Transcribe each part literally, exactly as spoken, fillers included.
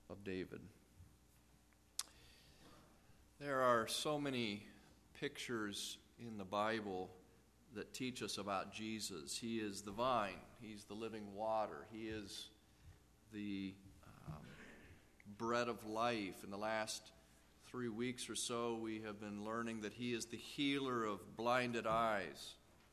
of David. There are so many pictures in the Bible that teach us about Jesus. He is the vine. He's the living water. He is the um, bread of life. In the last three weeks or so, we have been learning that He is the healer of blinded eyes.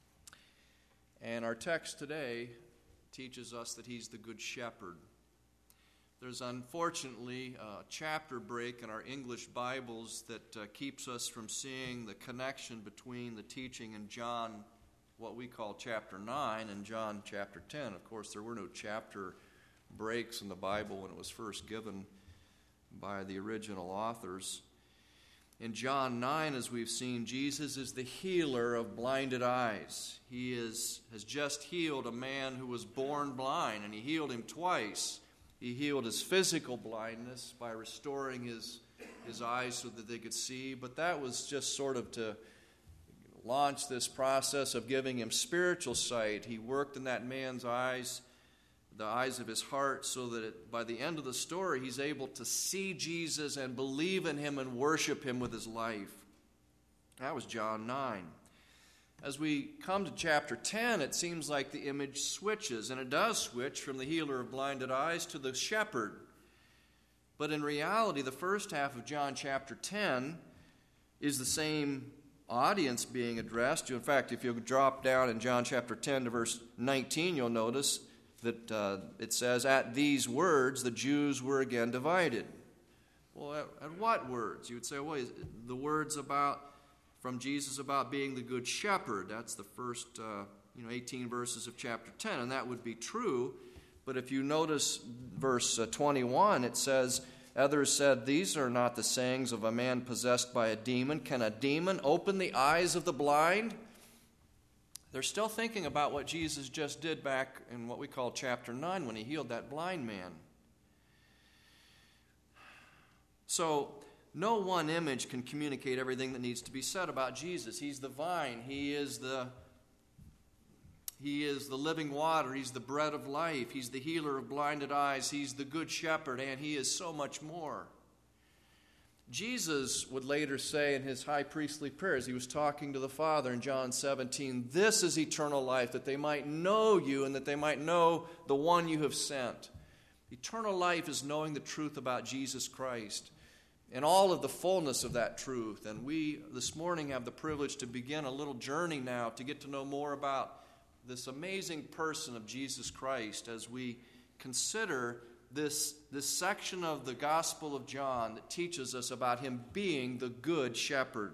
And our text today teaches us that He's the good shepherd. There's unfortunately a chapter break in our English Bibles that uh, keeps us from seeing the connection between the teaching in John, what we call chapter nine, and John chapter ten. Of course, there were no chapter breaks in the Bible when it was first given by the original authors. In John nine, as we've seen, Jesus is the healer of blinded eyes. He is, has just healed a man who was born blind, and He healed him twice. He healed his physical blindness by restoring his, his eyes so that they could see, but that was just sort of to launch this process of giving him spiritual sight. He worked in that man's eyes, the eyes of his heart, so that it, by the end of the story, he's able to see Jesus and believe in Him and worship Him with his life. That was John nine. As we come to chapter ten, it seems like the image switches, and it does switch from the healer of blinded eyes to the shepherd. But in reality, the first half of John chapter ten is the same audience being addressed. In fact, if you drop down in John chapter ten to verse nineteen, you'll notice that uh, it says, "At these words, the Jews were again divided." Well, at, at what words? You would say, well, the words about from Jesus about being the good shepherd. That's the first uh, you know, eighteen verses of chapter ten, and that would be true. But if you notice verse uh, twenty-one, it says, "Others said, 'These are not the sayings of a man possessed by a demon. Can a demon open the eyes of the blind?'" They're still thinking about what Jesus just did back in what we call chapter nine when He healed that blind man. So, no one image can communicate everything that needs to be said about Jesus. He's the vine. He is the, he is the living water. He's the bread of life. He's the healer of blinded eyes. He's the good shepherd, and He is so much more. Jesus would later say in His high priestly prayers, He was talking to the Father in John seventeen, "This is eternal life, that they might know You and that they might know the one You have sent." Eternal life is knowing the truth about Jesus Christ and all of the fullness of that truth. And we this morning have the privilege to begin a little journey now to get to know more about this amazing person of Jesus Christ as we consider this, this section of the Gospel of John that teaches us about Him being the good shepherd.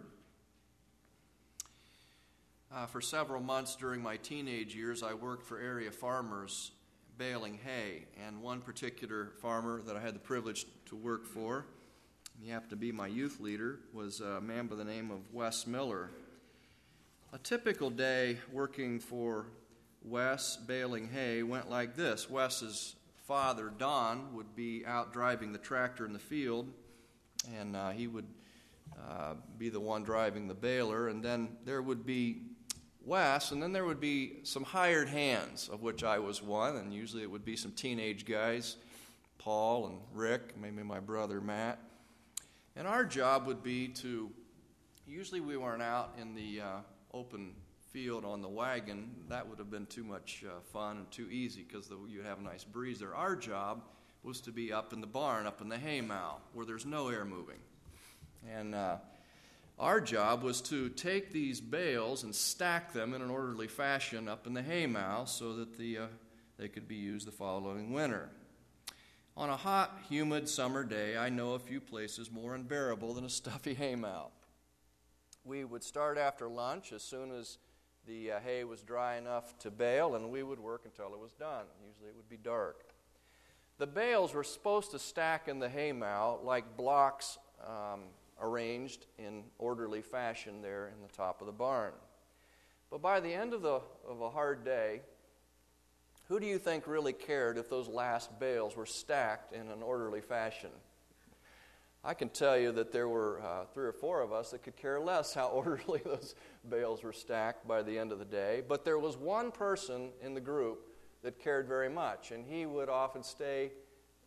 Uh, for several months during my teenage years, I worked for area farmers baling hay, and one particular farmer that I had the privilege to work for, he happened to be my youth leader, was a man by the name of Wes Miller. A typical day working for Wes baling hay went like this. Wes's father, Don, would be out driving the tractor in the field, and uh, he would uh, be the one driving the baler, and then there would be Wes, and then there would be some hired hands, of which I was one, and usually it would be some teenage guys, Paul and Rick, maybe my brother Matt. And our job would be to, usually we weren't out in the uh, open field on the wagon. That would have been too much uh, fun and too easy because you'd have a nice breeze there. Our job was to be up in the barn, up in the hay mow, where there's no air moving. And uh, our job was to take these bales and stack them in an orderly fashion up in the hay mow so that the uh, they could be used the following winter. On a hot, humid summer day, I know a few places more unbearable than a stuffy hay mow. We would start after lunch as soon as the uh, hay was dry enough to bale, and we would work until it was done. Usually it would be dark. The bales were supposed to stack in the hay mow like blocks um, arranged in orderly fashion there in the top of the barn. But by the end of, the, of a hard day, who do you think really cared if those last bales were stacked in an orderly fashion? I can tell you that there were uh, three or four of us that could care less how orderly those bales were stacked by the end of the day. But there was one person in the group that cared very much, and he would often stay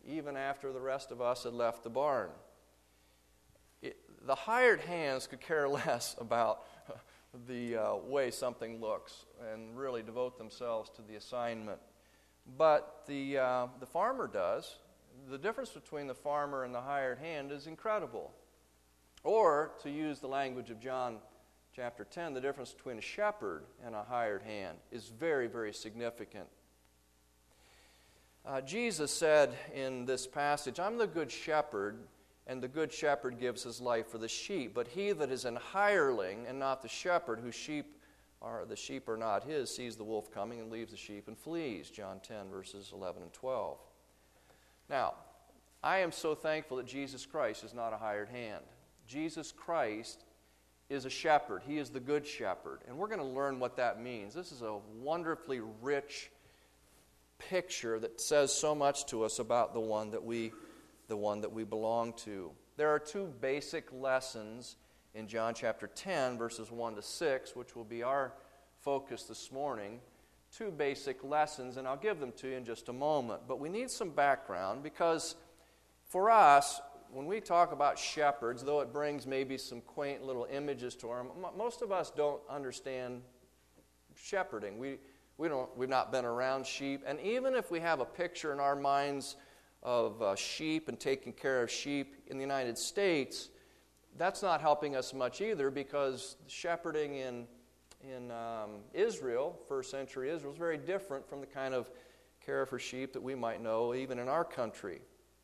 even after the rest of us had left the barn. It, the hired hands could care less about the uh, way something looks and really devote themselves to the assignment. But the, uh, the farmer does. The difference between the farmer and the hired hand is incredible. Or, to use the language of John chapter ten, the difference between a shepherd and a hired hand is very, very significant. Uh, Jesus said in this passage, I'm the good shepherd, and the good shepherd gives his life for the sheep. But he that is an hireling and not the shepherd, whose sheep are the sheep are not his, sees the wolf coming and leaves the sheep and flees. John ten, verses eleven and twelve. Now, I am so thankful that Jesus Christ is not a hired hand. Jesus Christ is a shepherd. He is the good shepherd. And we're going to learn what that means. This is a wonderfully rich picture that says so much to us about the one that we the one that we belong to. There are two basic lessons in John chapter ten, verses one to six, which will be our focus this morning. Two basic lessons, and I'll give them to you in just a moment. But we need some background because for us, when we talk about shepherds, though it brings maybe some quaint little images to them, most of us don't understand shepherding. We we don't we've not been around sheep, and even if we have a picture in our minds of uh, sheep and taking care of sheep in the United States, that's not helping us much either, because shepherding in in um, Israel, first century Israel, is very different from the kind of care for sheep that we might know even in our country.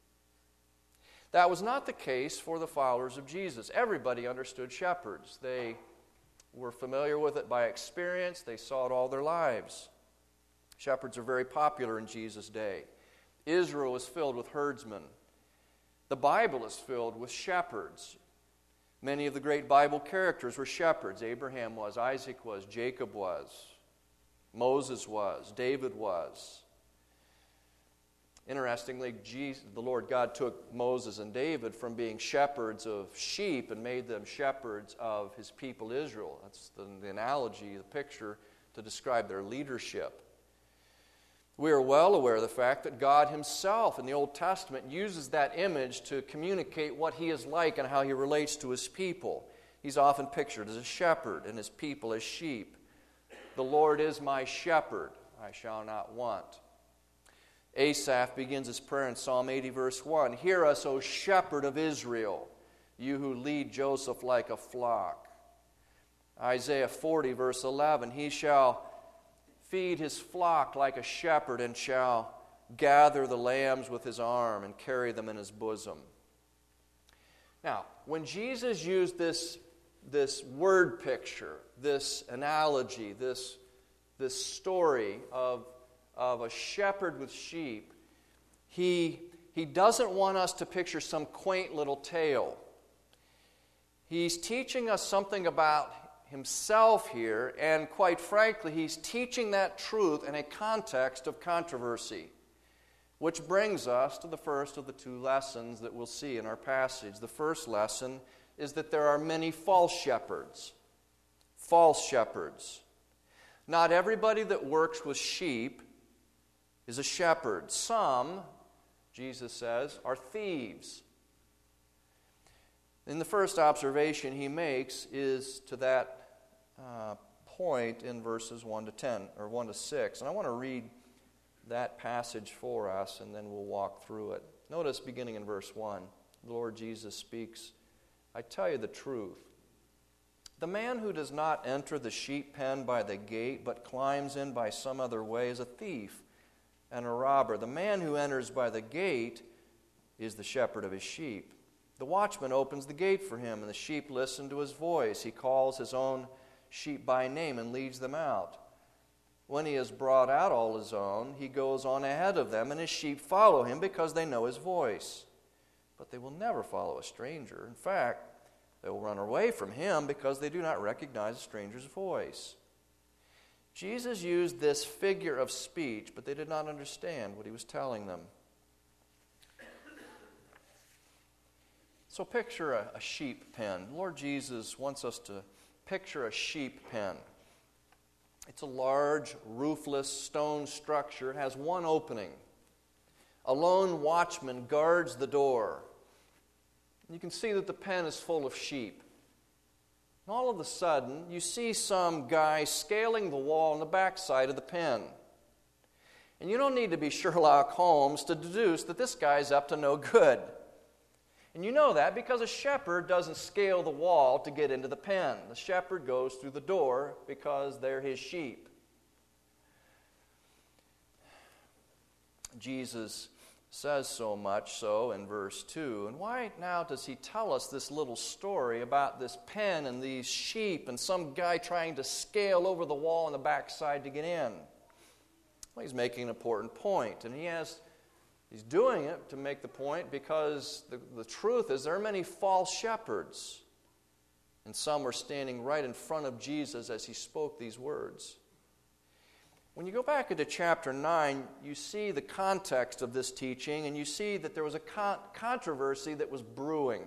That was not the case for the followers of Jesus. Everybody understood shepherds. They were familiar with it by experience. They saw it all their lives. Shepherds are very popular in Jesus' day. Israel is filled with herdsmen. The Bible is filled with shepherds. Many of the great Bible characters were shepherds. Abraham was, Isaac was, Jacob was, Moses was, David was. Interestingly, Jesus, the Lord God took Moses and David from being shepherds of sheep and made them shepherds of his people Israel. That's the, the analogy, the picture to describe their leadership. We are well aware of the fact that God himself in the Old Testament uses that image to communicate what he is like and how he relates to his people. He's often pictured as a shepherd and his people as sheep. The Lord is my shepherd, I shall not want. Asaph begins his prayer in Psalm eighty, verse one. Hear us, O shepherd of Israel, you who lead Joseph like a flock. Isaiah forty, verse eleven. He shall feed his flock like a shepherd, and shall gather the lambs with his arm and carry them in his bosom. Now, when Jesus used this, this word picture, this analogy, this, this story of, of a shepherd with sheep, he, he doesn't want us to picture some quaint little tale. He's teaching us something about himself here, and quite frankly, he's teaching that truth in a context of controversy, which brings us to the first of the two lessons that we'll see in our passage. The first lesson is that there are many false shepherds. False shepherds. Not everybody that works with sheep is a shepherd. Some, Jesus says, are thieves. And the first observation he makes is to that Uh, point in verses one to ten, or one to six. And I want to read that passage for us, and then we'll walk through it. Notice, beginning in verse one, the Lord Jesus speaks, I tell you the truth. The man who does not enter the sheep pen by the gate, but climbs in by some other way, is a thief and a robber. The man who enters by the gate is the shepherd of his sheep. The watchman opens the gate for him, and the sheep listen to his voice. He calls his own sheep by name and leads them out. When he has brought out all his own, he goes on ahead of them, and his sheep follow him because they know his voice. But they will never follow a stranger. In fact, they will run away from him because they do not recognize a stranger's voice. Jesus used this figure of speech, but they did not understand what he was telling them. So picture a, a sheep pen. Lord Jesus wants us to picture a sheep pen. It's a large, roofless stone structure. It has one opening. A lone watchman guards the door. You can see that the pen is full of sheep. And all of a sudden, you see some guy scaling the wall on the backside of the pen. And you don't need to be Sherlock Holmes to deduce that this guy's up to no good. And you know that because a shepherd doesn't scale the wall to get into the pen. The shepherd goes through the door because they're his sheep. Jesus says so much so in verse two. And why now does he tell us this little story about this pen and these sheep and some guy trying to scale over the wall on the backside to get in? Well, he's making an important point, and he has, he's doing it to make the point because the, the truth is there are many false shepherds, and some were standing right in front of Jesus as he spoke these words. When you go back into chapter nine, you see the context of this teaching, and you see that there was a con- controversy that was brewing.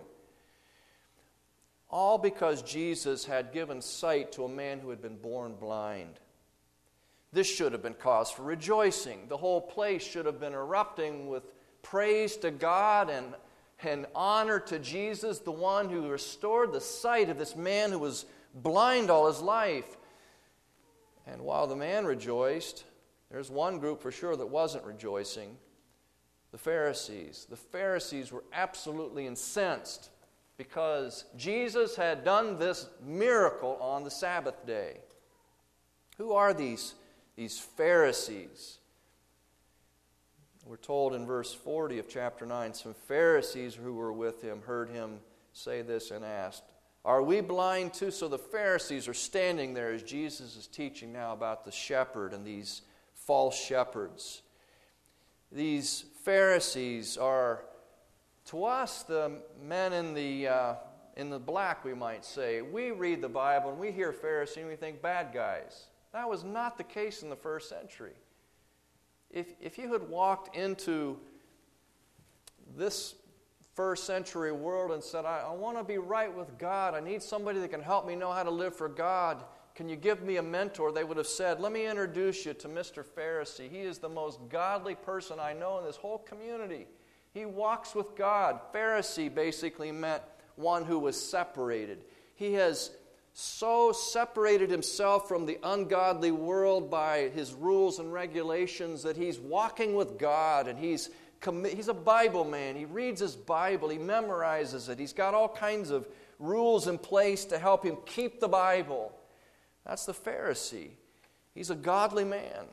All because Jesus had given sight to a man who had been born blind. This should have been cause for rejoicing. The whole place should have been erupting with praise to God and, and honor to Jesus, the one who restored the sight of this man who was blind all his life. And while the man rejoiced, there's one group for sure that wasn't rejoicing. The Pharisees. The Pharisees were absolutely incensed because Jesus had done this miracle on the Sabbath day. Who are these, these Pharisees? We're told in verse forty of chapter nine, some Pharisees who were with him heard him say this and asked, "Are we blind too?" So the Pharisees are standing there as Jesus is teaching now about the shepherd and these false shepherds. These Pharisees are, to us, the men in the uh, in the black, we might say. We read the Bible and we hear Pharisee and we think bad guys. That was not the case in the first century. If if you had walked into this first century world and said, I, I want to be right with God. I need somebody that can help me know how to live for God. Can you give me a mentor? They would have said, let me introduce you to Mister Pharisee. He is the most godly person I know in this whole community. He walks with God. Pharisee basically meant one who was separated. He has so separated himself from the ungodly world by his rules and regulations that he's walking with God and he's He's a Bible man. He reads his Bible. He memorizes it. He's got all kinds of rules in place to help him keep the Bible. That's the Pharisee. He's a godly man.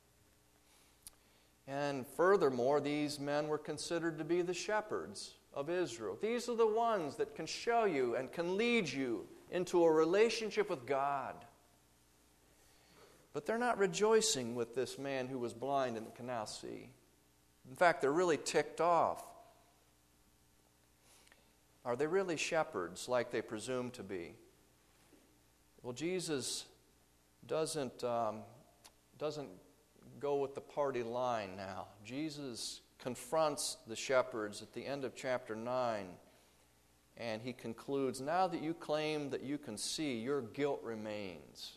And furthermore, these men were considered to be the shepherds of Israel. These are the ones that can show you and can lead you into a relationship with God. But they're not rejoicing with this man who was blind and can now see. In fact, they're really ticked off. Are they really shepherds like they presume to be? Well, Jesus doesn't, um, doesn't go with the party line now. Jesus confronts the shepherds at the end of chapter nine, and he concludes, now that you claim that you can see, your guilt remains.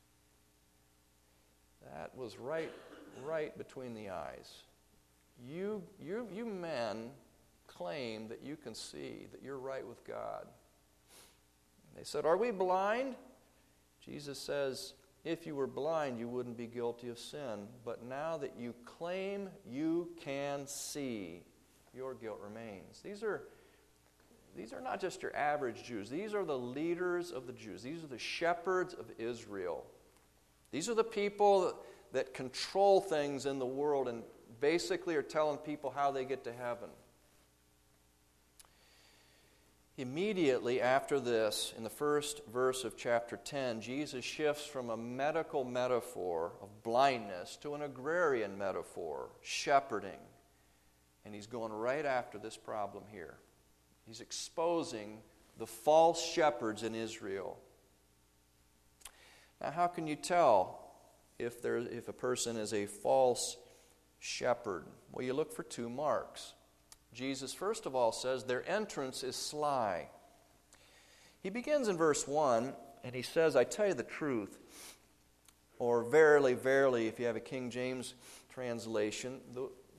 That was right, right between the eyes. You, you, you men claim that you can see, that you're right with God. They said, are we blind? Jesus says, if you were blind, you wouldn't be guilty of sin. But now that you claim you can see, your guilt remains. These are, these are not just your average Jews. These are the leaders of the Jews. These are the shepherds of Israel. These are the people that, that control things in the world and basically are telling people how they get to heaven. Immediately after this, in the first verse of chapter ten, Jesus shifts from a medical metaphor of blindness to an agrarian metaphor, shepherding. And he's going right after this problem here. He's exposing the false shepherds in Israel. Now, how can you tell if there, if a person is a false shepherd? Well, you look for two marks. Jesus, first of all, says their entrance is sly. He begins in verse one, and he says, I tell you the truth, or verily, verily, if you have a King James translation, the,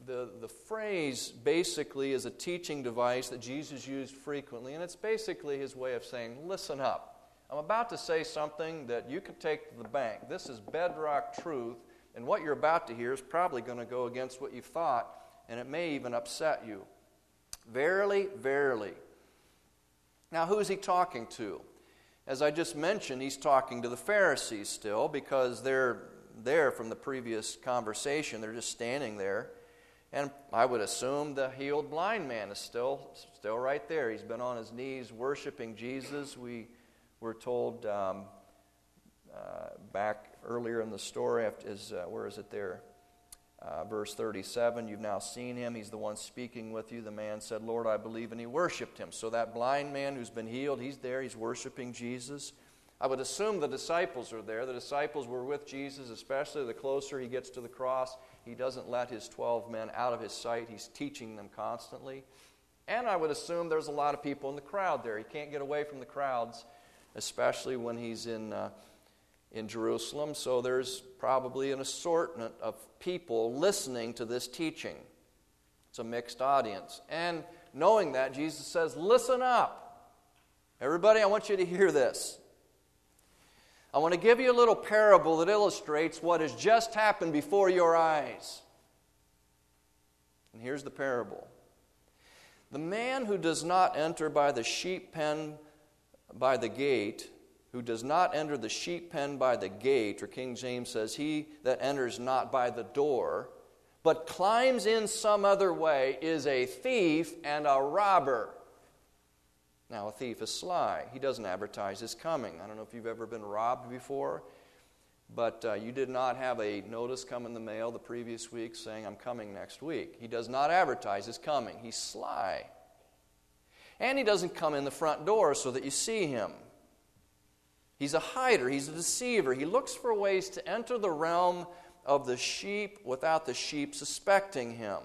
the, the phrase basically is a teaching device that Jesus used frequently, and it's basically his way of saying, listen up. I'm about to say something that you can take to the bank. This is bedrock truth, and what you're about to hear is probably going to go against what you thought, and it may even upset you. Verily, verily. Now, who is he talking to? As I just mentioned, he's talking to the Pharisees still, because they're there from the previous conversation. They're just standing there. And I would assume the healed blind man is still still right there. He's been on his knees worshiping Jesus. We were told um, uh, back earlier in the story, is uh, where is it there? Uh, verse thirty-seven, you've now seen him. He's the one speaking with you. The man said, Lord, I believe, and he worshiped him. So that blind man who's been healed, he's there. He's worshiping Jesus. I would assume the disciples are there. The disciples were with Jesus, especially the closer he gets to the cross. He doesn't let his twelve men out of his sight. He's teaching them constantly. And I would assume there's a lot of people in the crowd there. He can't get away from the crowds, especially when he's in uh, in Jerusalem. So there's probably an assortment of people listening to this teaching. It's a mixed audience. And knowing that, Jesus says, listen up. Everybody, I want you to hear this. I want to give you a little parable that illustrates what has just happened before your eyes. And here's the parable. The man who does not enter by the sheep pen by the gate, who does not enter the sheep pen by the gate, or King James says, he that enters not by the door, but climbs in some other way, is a thief and a robber. Now, a thief is sly. He doesn't advertise his coming. I don't know if you've ever been robbed before, but uh, you did not have a notice come in the mail the previous week saying, I'm coming next week. He does not advertise his coming. He's sly. And he doesn't come in the front door so that you see him. He's a hider. He's a deceiver. He looks for ways to enter the realm of the sheep without the sheep suspecting him.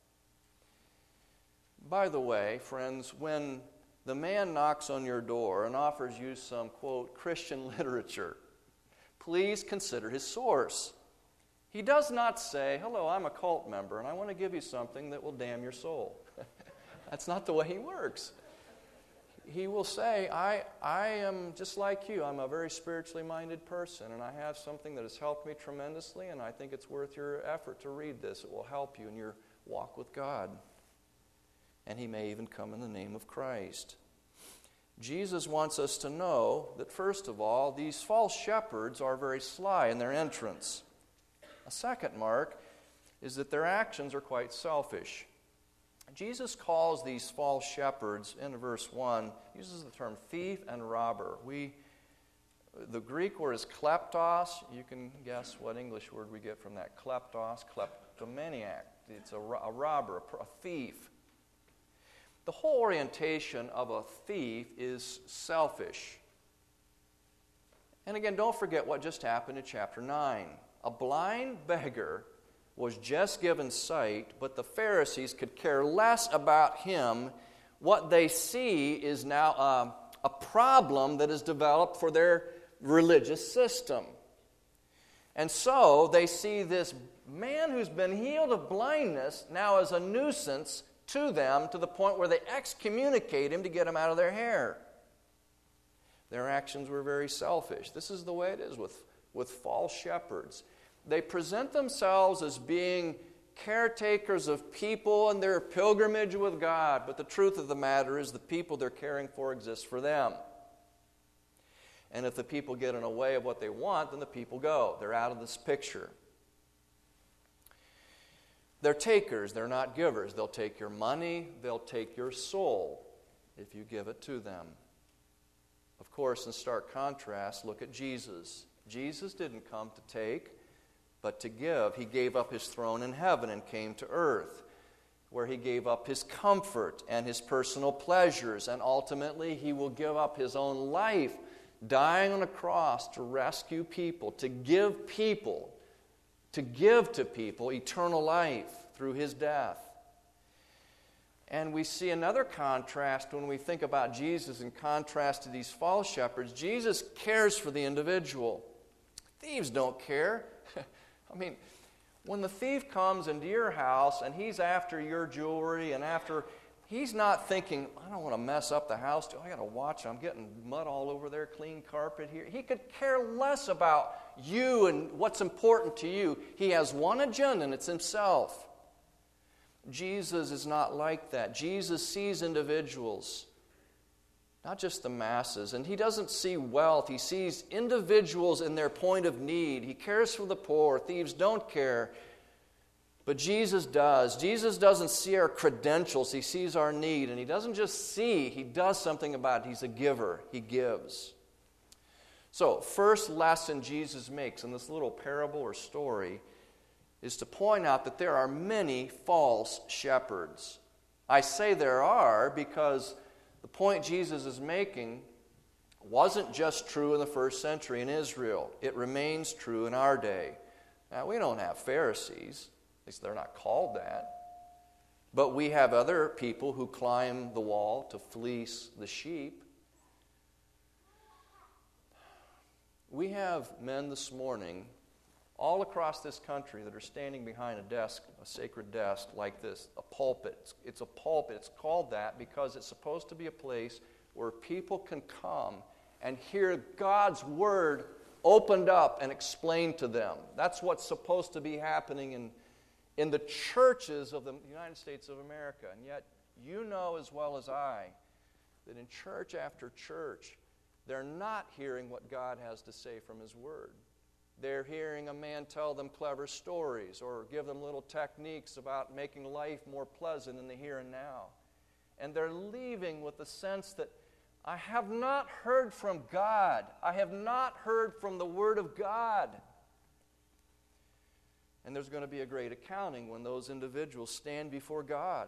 By the way, friends, when the man knocks on your door and offers you some, quote, Christian literature, please consider his source. He does not say, hello, I'm a cult member, and I want to give you something that will damn your soul. That's not the way he works. He will say, I, I am just like you. I'm a very spiritually minded person, and I have something that has helped me tremendously, and I think it's worth your effort to read this. It will help you in your walk with God. And he may even come in the name of Christ. Jesus wants us to know that, first of all, these false shepherds are very sly in their entrance. A second mark is that their actions are quite selfish. Jesus calls these false shepherds, in verse one, uses the term thief and robber. We, the Greek word is kleptos. You can guess what English word we get from that. Kleptos, kleptomaniac. It's a, a robber, a thief. The whole orientation of a thief is selfish. And again, don't forget what just happened in chapter nine. A blind beggar was just given sight, but the Pharisees could care less about him. What they see is now a, a problem that is developed for their religious system. And so they see this man who's been healed of blindness now as a nuisance to them, to the point where they excommunicate him to get him out of their hair. Their actions were very selfish. This is the way it is with, with false shepherds. They present themselves as being caretakers of people and their pilgrimage with God, but the truth of the matter is the people they're caring for exist for them. And if the people get in the way of what they want, then the people go. They're out of this picture. They're takers, they're not givers. They'll take your money, they'll take your soul if you give it to them. Of course, in stark contrast, look at Jesus. Jesus didn't come to take, but to give. He gave up his throne in heaven and came to earth, where he gave up his comfort and his personal pleasures, and ultimately he will give up his own life, dying on a cross to rescue people, to give people to give to people eternal life through his death. And we see another contrast when we think about Jesus in contrast to these false shepherds. Jesus cares for the individual. Thieves don't care. I mean, When the thief comes into your house and he's after your jewelry and after, he's not thinking, I don't want to mess up the house. I got to watch. I'm getting mud all over there, clean carpet here. He could care less about you and what's important to you. He has one agenda, and it's himself. Jesus is not like that. Jesus sees individuals, not just the masses. And he doesn't see wealth. He sees individuals in their point of need. He cares for the poor. Thieves don't care. But Jesus does. Jesus doesn't see our credentials. He sees our need. And he doesn't just see, he does something about it. He's a giver. He gives. So, first lesson Jesus makes in this little parable or story is to point out that there are many false shepherds. I say there are because the point Jesus is making wasn't just true in the first century in Israel. It remains true in our day. Now, we don't have Pharisees. At least they're not called that. But we have other people who climb the wall to fleece the sheep. We have men this morning all across this country that are standing behind a desk, a sacred desk like this, a pulpit. It's, it's a pulpit. It's called that because it's supposed to be a place where people can come and hear God's Word opened up and explained to them. That's what's supposed to be happening in, in the churches of the United States of America. And yet, you know as well as I that in church after church, they're not hearing what God has to say from His Word. They're hearing a man tell them clever stories or give them little techniques about making life more pleasant in the here and now. And they're leaving with the sense that I have not heard from God. I have not heard from the Word of God. And there's going to be a great accounting when those individuals stand before God.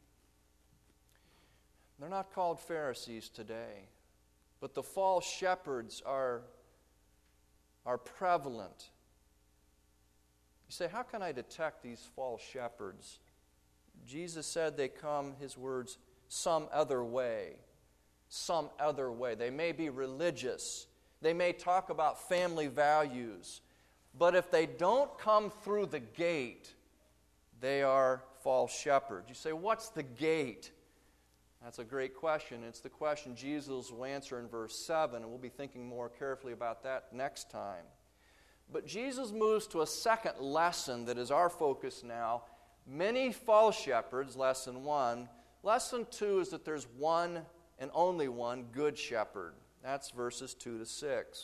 They're not called Pharisees today, but the false shepherds are are prevalent. You say, how can I detect these false shepherds? Jesus said they come, his words, some other way. Some other way. They may be religious. They may talk about family values. But if they don't come through the gate, they are false shepherds. You say, what's the gate? That's a great question. It's the question Jesus will answer in verse seven, and we'll be thinking more carefully about that next time. But Jesus moves to a second lesson that is our focus now. Many false shepherds, lesson one. Lesson two is that there's one and only one good shepherd. That's verses two to six.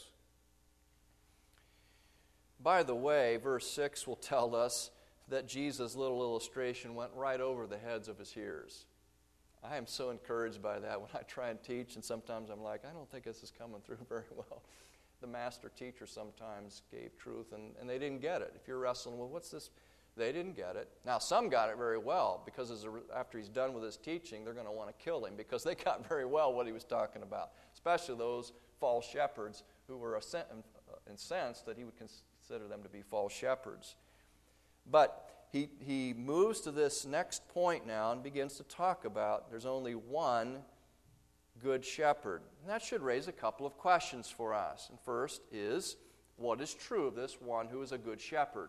By the way, verse six will tell us that Jesus' little illustration went right over the heads of his hearers. I am so encouraged by that when I try and teach, and sometimes I'm like, I don't think this is coming through very well. The master teacher sometimes gave truth, and, and they didn't get it. If you're wrestling with, what's this? They didn't get it. Now, some got it very well, because as a, after he's done with his teaching, they're going to want to kill him, because they got very well what he was talking about, especially those false shepherds who were incensed that he would consider them to be false shepherds. But He, he moves to this next point now and begins to talk about there's only one good shepherd. And that should raise a couple of questions for us. And first is, what is true of this one who is a good shepherd?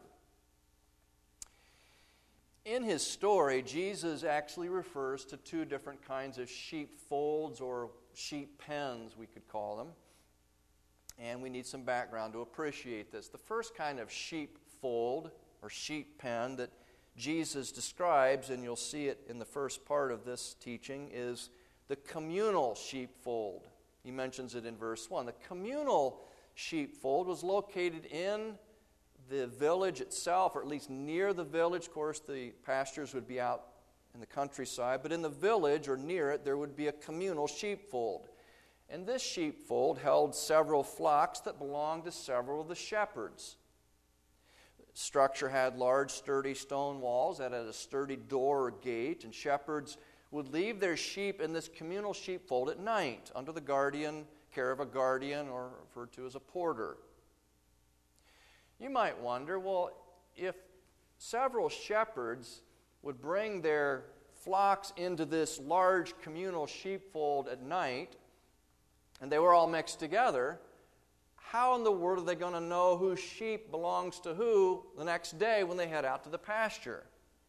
In his story, Jesus actually refers to two different kinds of sheepfolds or sheep pens, we could call them. And we need some background to appreciate this. The first kind of sheepfold or sheep pen that Jesus describes, and you'll see it in the first part of this teaching, is the communal sheepfold. He mentions it in verse one. The communal sheepfold was located in the village itself, or at least near the village. Of course, the pastures would be out in the countryside, but in the village or near it, there would be a communal sheepfold. And this sheepfold held several flocks that belonged to several of the shepherds. Structure had large, sturdy stone walls that had a sturdy door or gate, and shepherds would leave their sheep in this communal sheepfold at night under the guardian care of a guardian, or referred to as a porter. You might wonder, well, if several shepherds would bring their flocks into this large communal sheepfold at night, and they were all mixed together, how in the world are they going to know whose sheep belongs to who the next day when they head out to the pasture?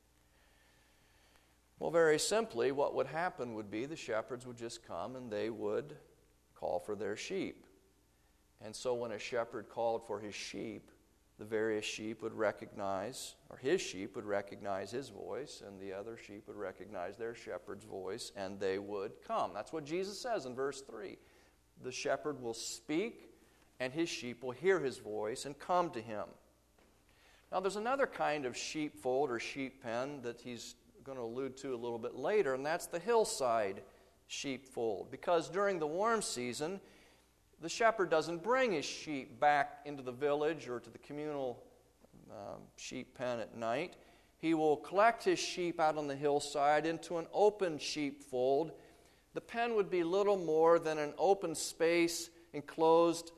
Well, very simply, what would happen would be the shepherds would just come and they would call for their sheep. And so when a shepherd called for his sheep, the various sheep would recognize, or his sheep would recognize his voice, and the other sheep would recognize their shepherd's voice, and they would come. That's what Jesus says in verse three. The shepherd will speak, and his sheep will hear his voice and come to him. Now, there's another kind of sheepfold or sheep pen that he's going to allude to a little bit later, and that's the hillside sheepfold. Because during the warm season, the shepherd doesn't bring his sheep back into the village or to the communal um, sheep pen at night. He will collect his sheep out on the hillside into an open sheepfold. The pen would be little more than an open space enclosed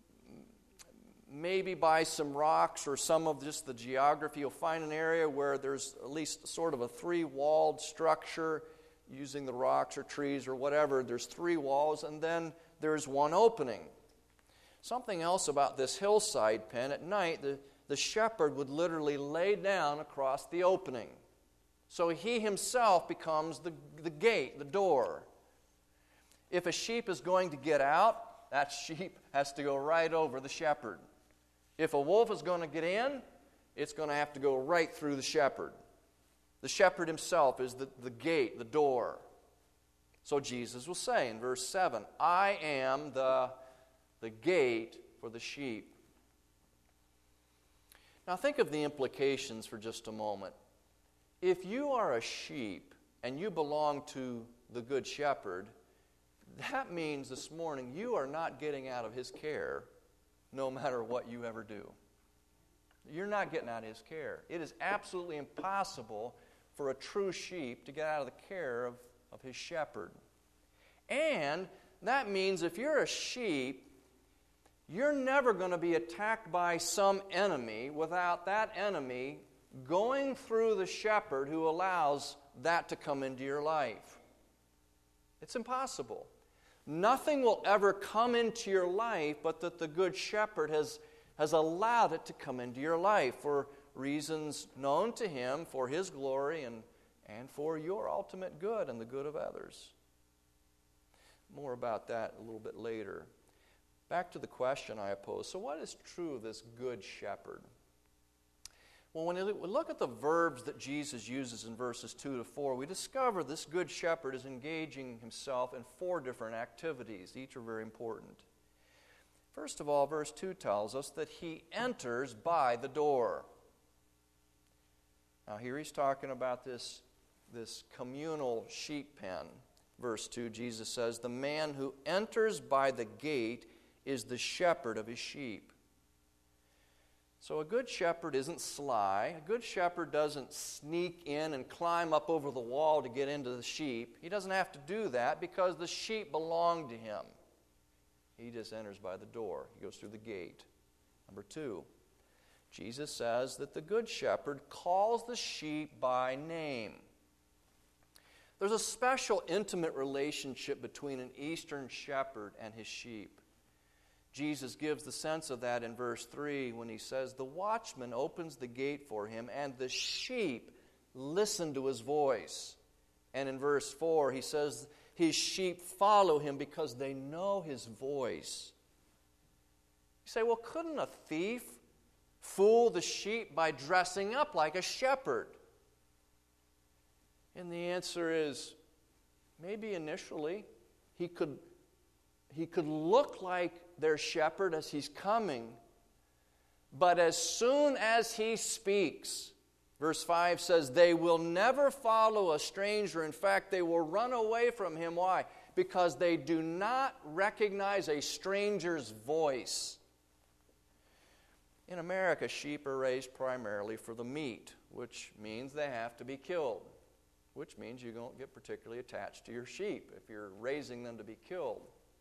maybe by some rocks or some of just the geography. You'll find an area where there's at least sort of a three-walled structure using the rocks or trees or whatever. There's three walls, and then there's one opening. Something else about this hillside pen, at night, the, the shepherd would literally lay down across the opening. So he himself becomes the, the gate, the door. If a sheep is going to get out, that sheep has to go right over the shepherd. If a wolf is going to get in, it's going to have to go right through the shepherd. The shepherd himself is the, the gate, the door. So Jesus will say in verse seven, I am the, the gate for the sheep. Now think of the implications for just a moment. If you are a sheep and you belong to the good shepherd, that means this morning you are not getting out of his care no matter what you ever do. You're not getting out of his care. It is absolutely impossible for a true sheep to get out of the care of, of his shepherd. And that means if you're a sheep, you're never going to be attacked by some enemy without that enemy going through the shepherd who allows that to come into your life. It's impossible. Nothing will ever come into your life but that the good shepherd has, has allowed it to come into your life for reasons known to him, for his glory and, and for your ultimate good and the good of others. More about that a little bit later. Back to the question I pose. So what is true of this good shepherd? Well, when we look at the verbs that Jesus uses in verses two to four, we discover this good shepherd is engaging himself in four different activities. Each are very important. First of all, verse two tells us that he enters by the door. Now here he's talking about this, this communal sheep pen. Verse two, Jesus says, the man who enters by the gate is the shepherd of his sheep. So a good shepherd isn't sly. A good shepherd doesn't sneak in and climb up over the wall to get into the sheep. He doesn't have to do that because the sheep belong to him. He just enters by the door. He goes through the gate. Number two, Jesus says that the good shepherd calls the sheep by name. There's a special intimate relationship between an Eastern shepherd and his sheep. Jesus gives the sense of that in verse three when he says, the watchman opens the gate for him, and the sheep listen to his voice. And in verse four, he says, his sheep follow him because they know his voice. You say, well, couldn't a thief fool the sheep by dressing up like a shepherd? And the answer is, maybe initially he could, he could look like their shepherd as he's coming, but as soon as he speaks, verse five says, they will never follow a stranger. In fact, they will run away from him. Why? Because they do not recognize a stranger's voice. In America, sheep are raised primarily for the meat, which means they have to be killed, which means you don't get particularly attached to your sheep if you're raising them to be killed.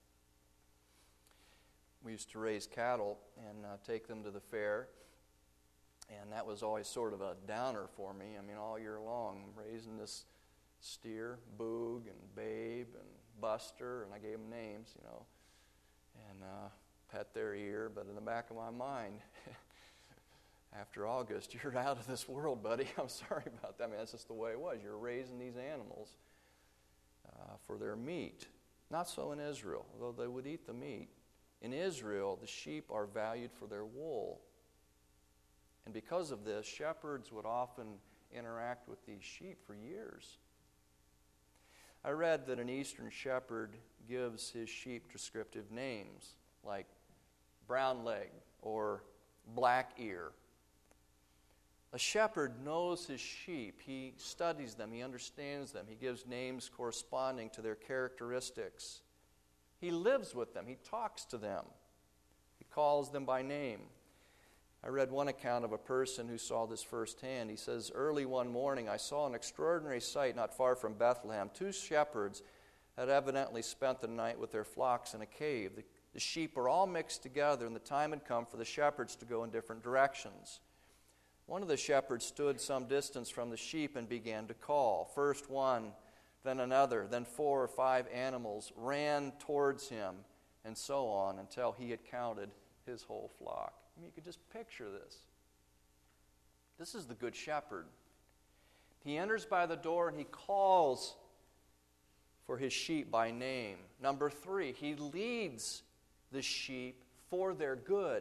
We used to raise cattle and uh, take them to the fair, and that was always sort of a downer for me. I mean, all year long, raising this steer, Boog and Babe and Buster, and I gave them names, you know, and uh, pet their ear, but in the back of my mind, after August, you're out of this world, buddy. I'm sorry about that. I mean, that's just the way it was. You're raising these animals uh, for their meat. Not so in Israel, although they would eat the meat. In Israel, the sheep are valued for their wool. And because of this, shepherds would often interact with these sheep for years. I read that an Eastern shepherd gives his sheep descriptive names like brown leg or black ear. A shepherd knows his sheep. He studies them. He understands them. He gives names corresponding to their characteristics. He lives with them. He talks to them. He calls them by name. I read one account of a person who saw this firsthand. He says, early one morning I saw an extraordinary sight not far from Bethlehem. Two shepherds had evidently spent the night with their flocks in a cave. The, the sheep were all mixed together, and the time had come for the shepherds to go in different directions. One of the shepherds stood some distance from the sheep and began to call. First one, then another, then four or five animals ran towards him, and so on until he had counted his whole flock. I mean, you could just picture this. This is the Good Shepherd. He enters by the door and he calls for his sheep by name. Number three, he leads the sheep for their good.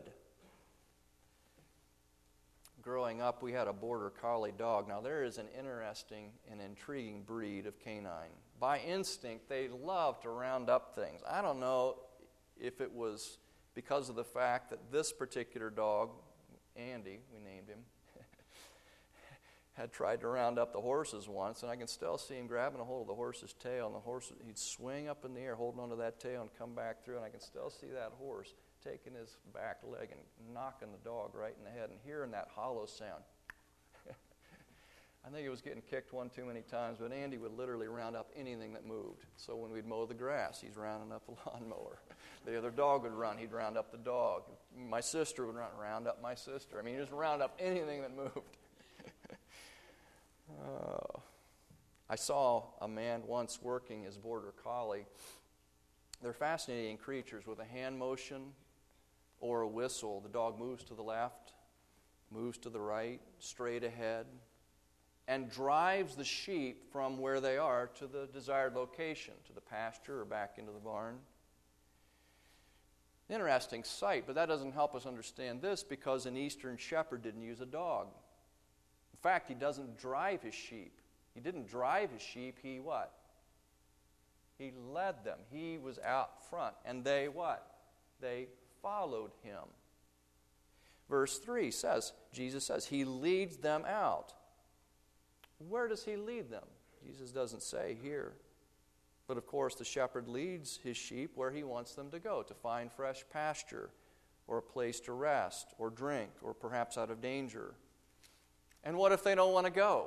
Growing up, we had a border collie dog. Now, there is an interesting and intriguing breed of canine. By instinct, they love to round up things. I don't know if it was because of the fact that this particular dog, Andy, we named him, had tried to round up the horses once, and I can still see him grabbing a hold of the horse's tail, and the horse, he'd swing up in the air, holding onto that tail, and come back through, and I can still see that horse taking his back leg and knocking the dog right in the head and hearing that hollow sound. I think it was getting kicked one too many times, but Andy would literally round up anything that moved. So when we'd mow the grass, he's rounding up the lawnmower. The other dog would run, he'd round up the dog. My sister would run, round up my sister. I mean, he'd just round up anything that moved. uh, I saw a man once working his border collie. They're fascinating creatures. With a hand motion or a whistle, the dog moves to the left, moves to the right, straight ahead, and drives the sheep from where they are to the desired location, to the pasture or back into the barn. Interesting sight, but that doesn't help us understand this because an Eastern shepherd didn't use a dog. In fact, he doesn't drive his sheep. He didn't drive his sheep, he what? He led them. He was out front. And they what? They followed him. Verse three says, Jesus says, he leads them out. Where does he lead them? Jesus doesn't say here. But of course, the shepherd leads his sheep where he wants them to go, to find fresh pasture, or a place to rest, or drink, or perhaps out of danger. And what if they don't want to go?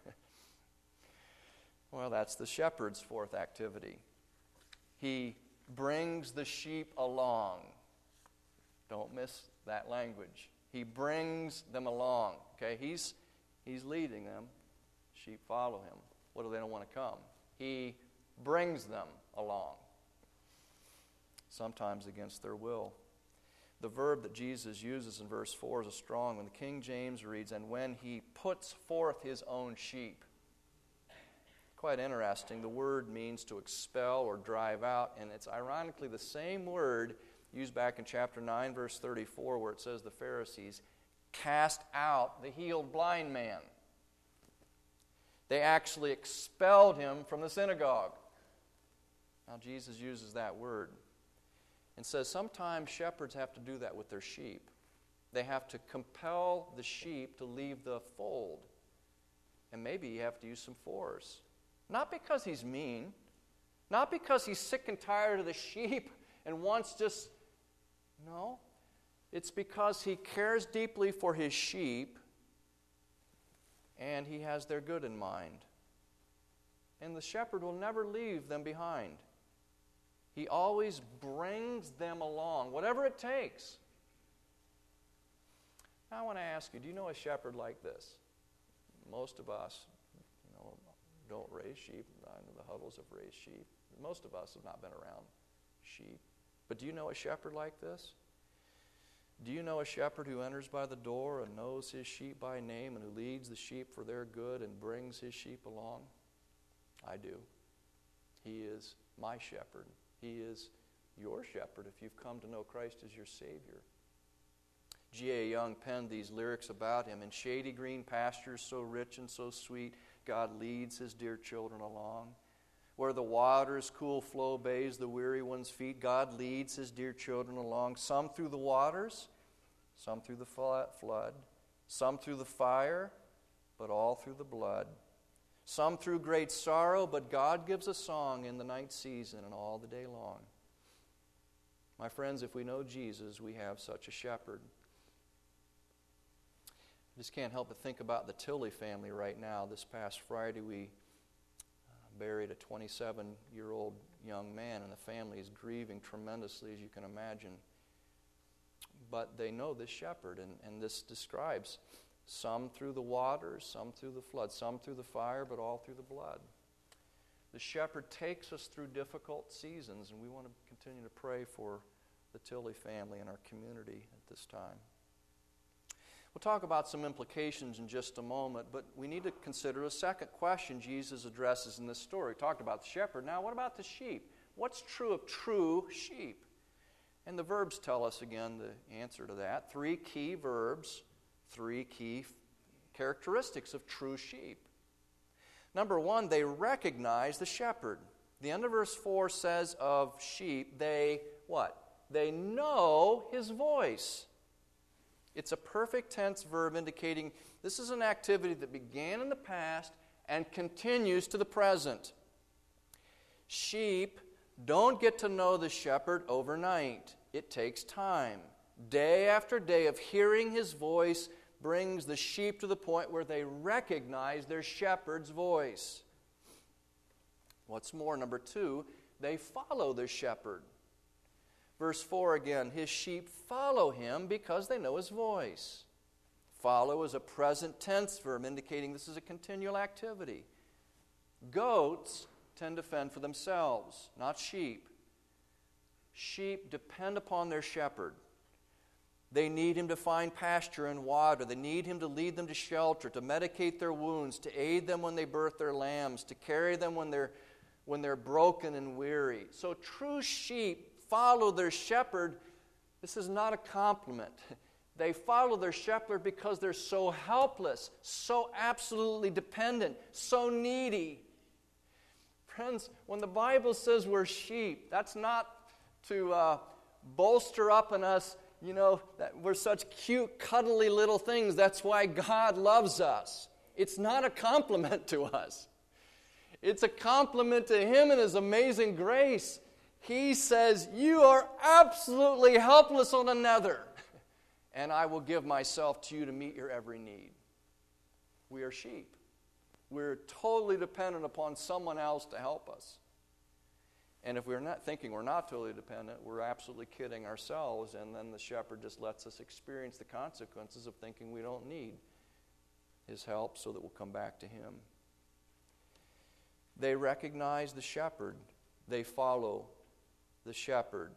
Well, that's the shepherd's fourth activity. He brings the sheep along. Don't miss that language. He brings them along. Okay, he's he's leading them. Sheep follow him. What if they don't want to come? He brings them along, sometimes against their will. The verb that Jesus uses in verse four is a strong one. The King James reads, and when he puts forth his own sheep. Quite interesting. The word means to expel or drive out, and it's ironically the same word used back in chapter nine, verse thirty-four, where it says the Pharisees cast out the healed blind man. They actually expelled him from the synagogue. Now Jesus uses that word and says sometimes shepherds have to do that with their sheep. They have to compel the sheep to leave the fold. And maybe you have to use some force. Not because he's mean, not because he's sick and tired of the sheep and wants just, no. It's because he cares deeply for his sheep and he has their good in mind. And the shepherd will never leave them behind. He always brings them along, whatever it takes. Now I want to ask you, do you know a shepherd like this? Most of us, you know, don't raise sheep. I know the Huddles have raised sheep. Most of us have not been around sheep. But do you know a shepherd like this? Do you know a shepherd who enters by the door and knows his sheep by name and who leads the sheep for their good and brings his sheep along? I do. He is my shepherd. He is your shepherd if you've come to know Christ as your Savior. G A Young penned these lyrics about him. In shady green pastures so rich and so sweet, God leads his dear children along. Where the water's cool flow bathes the weary one's feet, God leads his dear children along. Some through the waters, some through the flood, some through the fire, but all through the blood. Some through great sorrow, but God gives a song in the night season and all the day long. My friends, if we know Jesus, we have such a shepherd. I just can't help but think about the Tilley family right now. This past Friday, we buried a twenty-seven-year-old young man, and the family is grieving tremendously, as you can imagine. But they know this shepherd, and, and this describes some through the waters, some through the flood, some through the fire, but all through the blood. The shepherd takes us through difficult seasons, and we want to continue to pray for the Tilley family and our community at this time. We'll talk about some implications in just a moment, but we need to consider a second question Jesus addresses in this story. We talked about the shepherd. Now, what about the sheep? What's true of true sheep? And the verbs tell us, again, the answer to that. Three key verbs, three key characteristics of true sheep. Number one, they recognize the shepherd. The end of verse four says of sheep, they, what? They know his voice. It's a perfect tense verb indicating this is an activity that began in the past and continues to the present. Sheep don't get to know the shepherd overnight. It takes time. Day after day of hearing his voice brings the sheep to the point where they recognize their shepherd's voice. What's more, number two, they follow their shepherd. Verse four again, his sheep follow him because they know his voice. Follow is a present tense verb indicating this is a continual activity. Goats tend to fend for themselves, not sheep. Sheep depend upon their shepherd. They need him to find pasture and water. They need him to lead them to shelter, to medicate their wounds, to aid them when they birth their lambs, to carry them when they're, when they're broken and weary. So true sheep follow their shepherd. This is not a compliment. They follow their shepherd because they're so helpless, so absolutely dependent, so needy. Friends, when the Bible says we're sheep, that's not to uh, bolster up in us, you know, that we're such cute, cuddly little things. That's why God loves us. It's not a compliment to us. It's a compliment to him and his amazing grace. He says, you are absolutely helpless on another, and I will give myself to you to meet your every need. We are sheep. We're totally dependent upon someone else to help us. And if we're not thinking we're not totally dependent, we're absolutely kidding ourselves, and then the shepherd just lets us experience the consequences of thinking we don't need his help so that we'll come back to him. They recognize the shepherd. They follow the shepherd.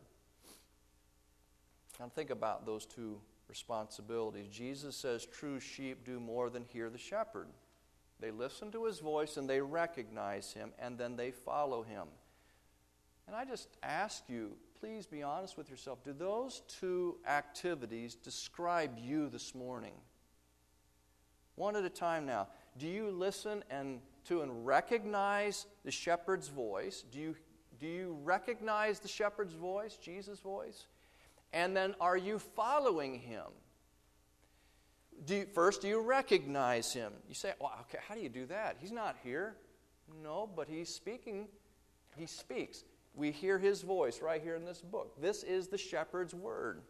Now think about those two responsibilities. Jesus says true sheep do more than hear the shepherd. They listen to his voice and they recognize him, and then they follow him. And I just ask you, please be honest with yourself. Do those two activities describe you this morning? One at a time now. Do you listen and to and recognize the shepherd's voice? Do you Do you recognize the shepherd's voice, Jesus' voice? And then are you following him? Do you, first, do you recognize him? You say, well, okay, how do you do that? He's not here. No, but he's speaking. He speaks. We hear his voice right here in this book. This is the shepherd's word.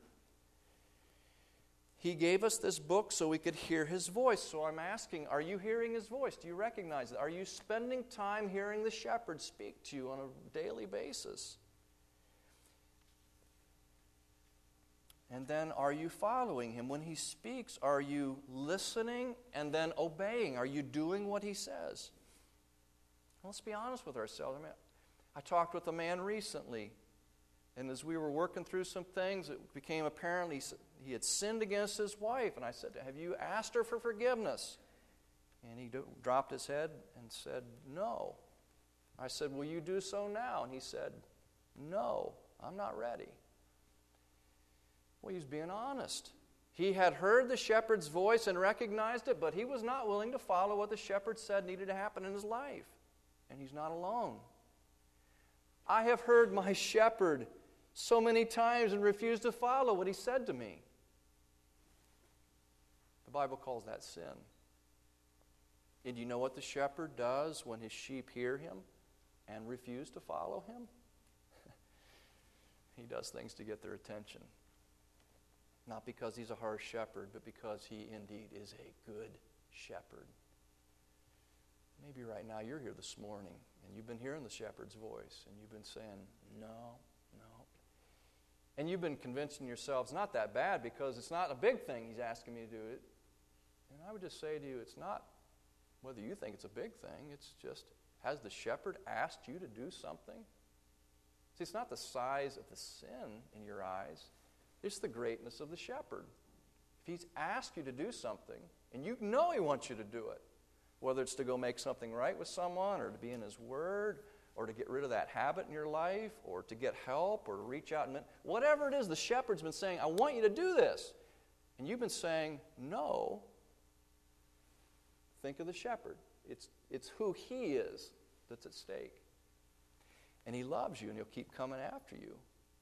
He gave us this book so we could hear his voice. So I'm asking, are you hearing his voice? Do you recognize it? Are you spending time hearing the shepherd speak to you on a daily basis? And then are you following him? When he speaks, are you listening and then obeying? Are you doing what he says? Let's be honest with ourselves. I mean, I talked with a man recently And as we were working through some things, it became apparent he, he had sinned against his wife. And I said, have you asked her for forgiveness? And he do, dropped his head and said, no. I said, will you do so now? And he said, no, I'm not ready. Well, he was being honest. He had heard the shepherd's voice and recognized it, but he was not willing to follow what the shepherd said needed to happen in his life. And he's not alone. I have heard my shepherd so many times and refused to follow what he said to me. The Bible calls that sin. And you know what the shepherd does when his sheep hear him and refuse to follow him? He does things to get their attention. Not because he's a harsh shepherd, but because he indeed is a good shepherd. Maybe right now you're here this morning and you've been hearing the shepherd's voice and you've been saying, no, no. And you've been convincing yourself it's not that bad because it's not a big thing he's asking me to do it. And I would just say to you, it's not whether you think it's a big thing, it's just, has the shepherd asked you to do something? See, it's not the size of the sin in your eyes, it's the greatness of the shepherd. If he's asked you to do something, and you know he wants you to do it, whether it's to go make something right with someone, or to be in his word, or to get rid of that habit in your life, or to get help, or to reach out and whatever it is, the shepherd's been saying, I want you to do this. And you've been saying, no. Think of the shepherd. It's, it's who he is that's at stake. And he loves you, and he'll keep coming after you.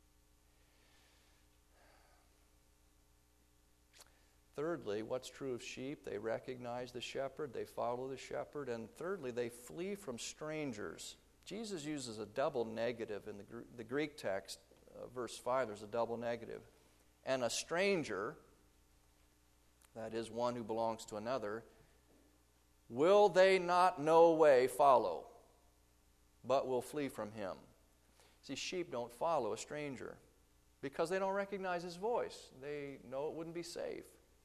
Thirdly, what's true of sheep? They recognize the shepherd, they follow the shepherd, and thirdly, they flee from strangers. Jesus uses a double negative in the, the Greek text, uh, verse five, there's a double negative. And a stranger, that is one who belongs to another, will they not no way follow, but will flee from him. See, sheep don't follow a stranger because they don't recognize his voice. They know it wouldn't be safe.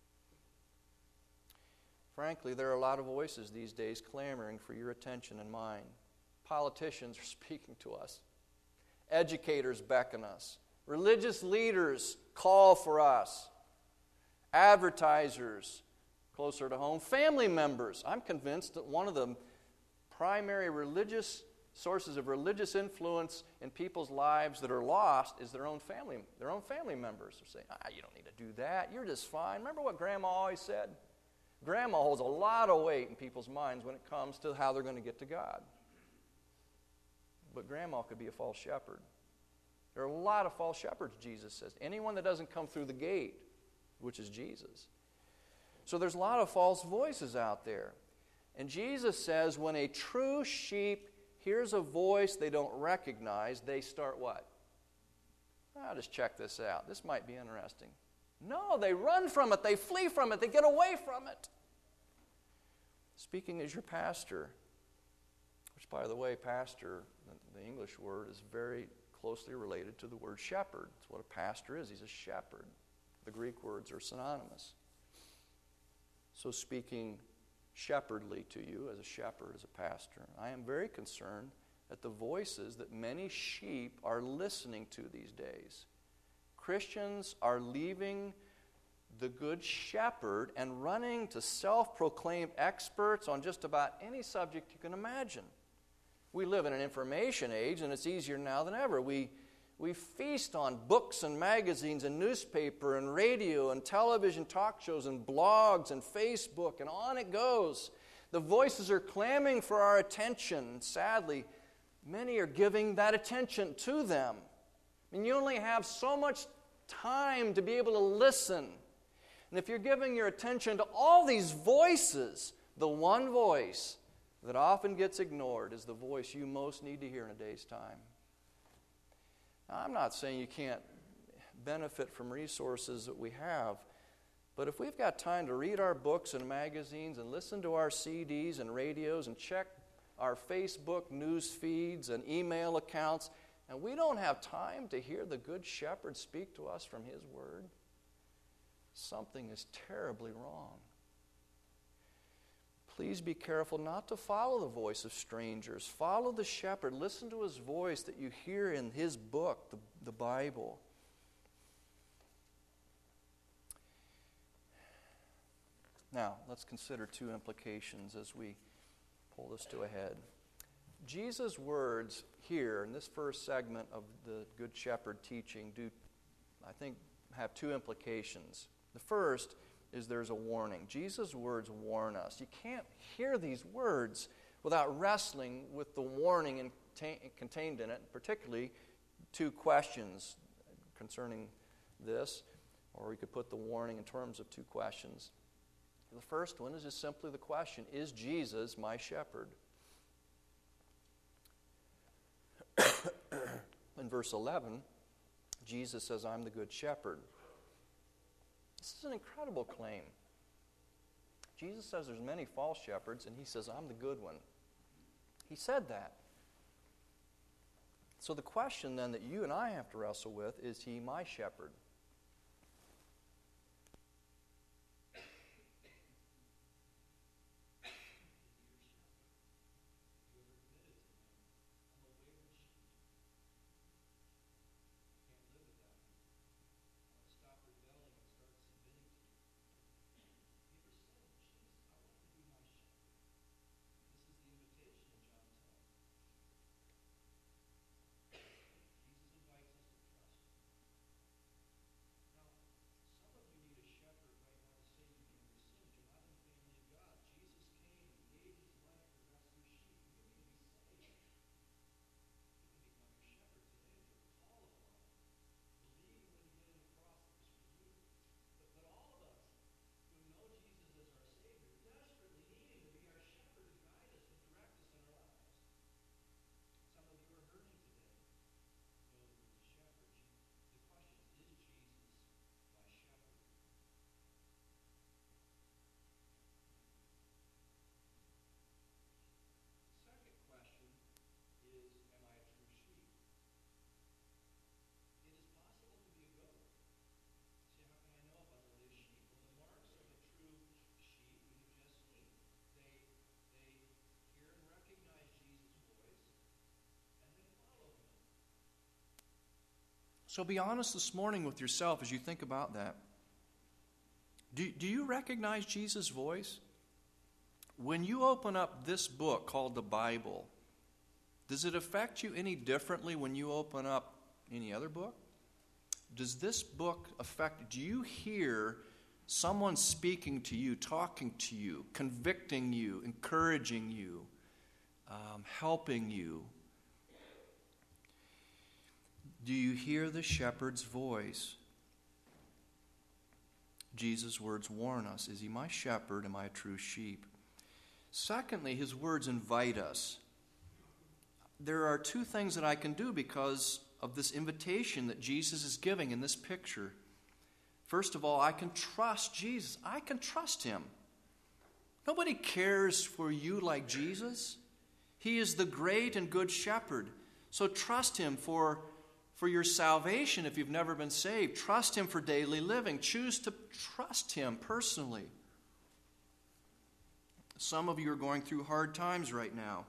Frankly, there are a lot of voices these days clamoring for your attention and mine. Politicians are speaking to us. Educators beckon us. Religious leaders call for us. Advertisers, closer to home, family members. I'm convinced that one of the primary religious sources of religious influence in people's lives that are lost is their own family, their own family members. They're saying, ah, you don't need to do that. You're just fine. Remember what Grandma always said? Grandma holds a lot of weight in people's minds when it comes to how they're going to get to God. But Grandma could be a false shepherd. There are a lot of false shepherds, Jesus says. Anyone that doesn't come through the gate, which is Jesus. So there's a lot of false voices out there. And Jesus says when a true sheep hears a voice they don't recognize, they start what? I'll just check this out. This might be interesting. No, they run from it. They flee from it. They get away from it. Speaking as your pastor, which, by the way, pastor, the English word, is very closely related to the word shepherd. It's what a pastor is. He's a shepherd. The Greek words are synonymous. So speaking shepherdly to you as a shepherd, as a pastor, I am very concerned at the voices that many sheep are listening to these days. Christians are leaving the good shepherd and running to self-proclaimed experts on just about any subject you can imagine. We live in an information age, and it's easier now than ever. We, we feast on books and magazines and newspaper and radio and television talk shows and blogs and Facebook, and on it goes. The voices are clamoring for our attention. Sadly, many are giving that attention to them. I mean, you only have so much time to be able to listen. And if you're giving your attention to all these voices, the one voice that often gets ignored is the voice you most need to hear in a day's time. Now, I'm not saying you can't benefit from resources that we have, but if we've got time to read our books and magazines and listen to our C Ds and radios and check our Facebook news feeds and email accounts, and we don't have time to hear the Good Shepherd speak to us from His Word, something is terribly wrong. please be careful not to follow the voice of strangers. Follow the shepherd. Listen to his voice that you hear in his book, the, the Bible. Now, let's consider two implications as we pull this to a head. Jesus' words here in this first segment of the Good Shepherd teaching do, I think, have two implications. The first is there's a warning. Jesus' words warn us. You can't hear these words without wrestling with the warning in, ta- contained in it, particularly two questions concerning this, or we could put the warning in terms of two questions. The first one is just simply the question, is Jesus my shepherd? In verse eleven, Jesus says, I'm the good shepherd. This is an incredible claim. Jesus says there's many false shepherds, and he says, I'm the good one. He said that. So the question then that you and I have to wrestle with, is he my shepherd? So be honest this morning with yourself as you think about that. Do, do you recognize Jesus' voice? When you open up this book called the Bible, does it affect you any differently when you open up any other book? Does this book affect, do you hear someone speaking to you, talking to you, convicting you, encouraging you, um, helping you? Do you hear the shepherd's voice? Jesus' words warn us. Is he my shepherd? Am I a true sheep? Secondly, his words invite us. There are two things that I can do because of this invitation that Jesus is giving in this picture. First of all, I can trust Jesus. I can trust him. Nobody cares for you like Jesus. He is the great and good shepherd. So trust him for For your salvation, if you've never been saved. Trust him for daily living. Choose to trust him personally. Some of you are going through hard times right now.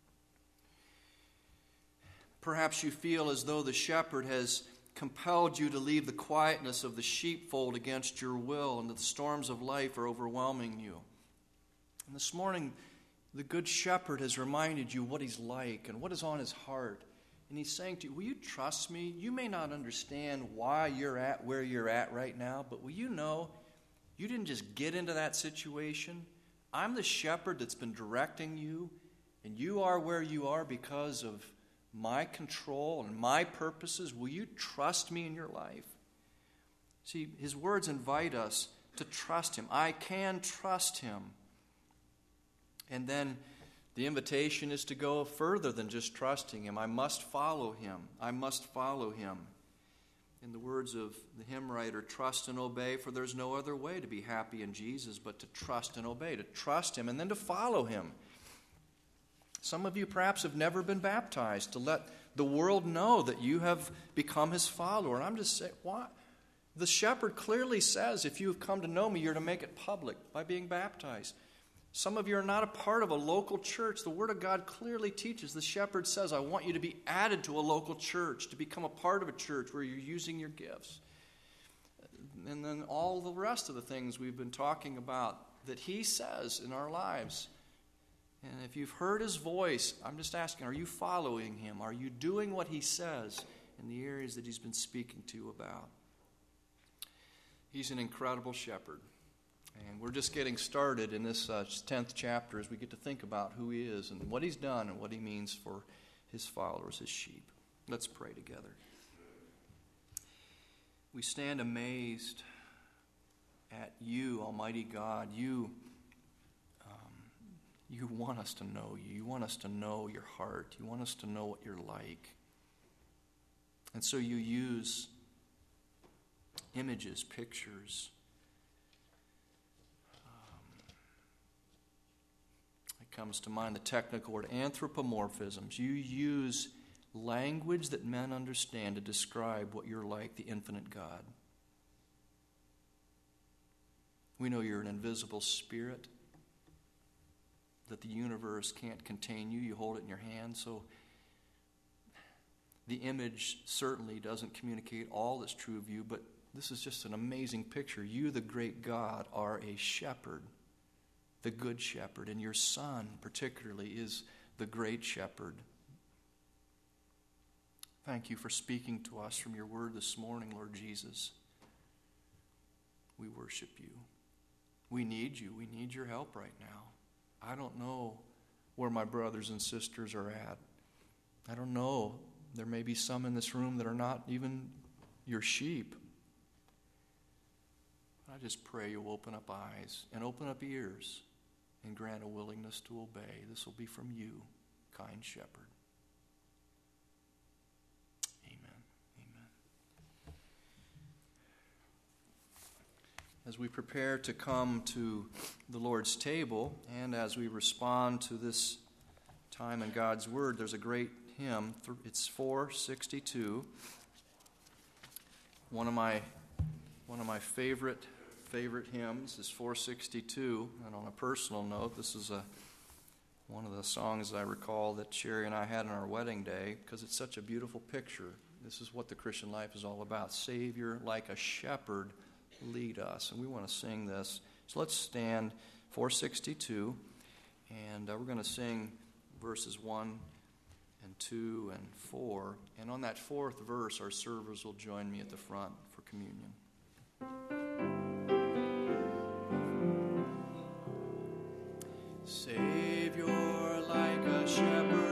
Perhaps you feel as though the shepherd has compelled you to leave the quietness of the sheepfold against your will, and that the storms of life are overwhelming you. And this morning, the good shepherd has reminded you what he's like and what is on his heart. And he's saying to you, will you trust me? You may not understand why you're at where you're at right now, but will you know you didn't just get into that situation? I'm the shepherd that's been directing you, and you are where you are because of my control and my purposes. Will you trust me in your life? See, his words invite us to trust him. I can trust him. And then the invitation is to go further than just trusting him. I must follow him. I must follow him. In the words of the hymn writer, trust and obey, for there's no other way to be happy in Jesus but to trust and obey, to trust him and then to follow him. Some of you perhaps have never been baptized, to let the world know that you have become his follower. And I'm just saying, why? The shepherd clearly says, if you have come to know me, you're to make it public by being baptized. Some of you are not a part of a local church. The Word of God clearly teaches. The shepherd says, I want you to be added to a local church, to become a part of a church where you're using your gifts. And then all the rest of the things we've been talking about that he says in our lives. And if you've heard his voice, I'm just asking, are you following him? Are you doing what he says in the areas that he's been speaking to you about? He's an incredible shepherd. And we're just getting started in this uh, tenth chapter as we get to think about who he is and what he's done and what he means for his followers, his sheep. Let's pray together. We stand amazed at you, Almighty God. You, um, you want us to know you. You want us to know your heart. You want us to know what you're like. And so you use images, pictures. Comes to mind the technical word anthropomorphisms. You use language that men understand to describe what you're like, the infinite God. We know you're an invisible spirit, that the universe can't contain you. You hold it in your hand. So the image certainly doesn't communicate all that's true of you, but this is just an amazing picture. You, the great God, are a shepherd, the good shepherd, and your Son particularly is the great shepherd. Thank you for speaking to us from your word this morning, Lord Jesus. We worship you. We need you. We need your help right now. I don't know where my brothers and sisters are at. I don't know. There may be some in this room that are not even your sheep. I just pray you'll open up eyes and open up ears and grant a willingness to obey. This will be from you, kind shepherd. Amen. Amen. As we prepare to come to the Lord's table, and as we respond to this time in God's Word, there's a great hymn. It's four sixty-two. One of my one of my favorite favorite hymns is four sixty-two, and on a personal note, this is a one of the songs I recall that Sherry and I had on our wedding day because it's such a beautiful picture. This is what the Christian life is all about. Savior, like a shepherd, lead us. And we want to sing this. So let's stand, four sixty-two, and uh, we're going to sing verses one and two and four. And on that fourth verse, our servers will join me at the front for communion. Savior, like a shepherd.